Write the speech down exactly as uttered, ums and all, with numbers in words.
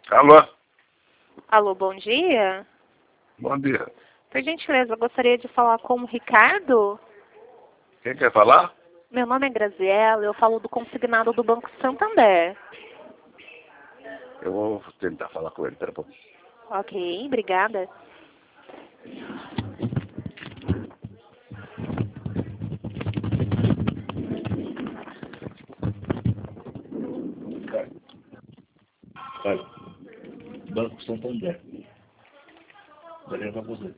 Alô? Alô, bom dia. Bom dia. Por gentileza, eu gostaria de falar com o Ricardo. Quem quer falar? Meu nome é Graziela, eu falo do consignado do Banco Santander. Eu vou tentar falar com ele, pera um pouquinho. Ok, obrigada. Olha, Banco Santander. Vou levar você.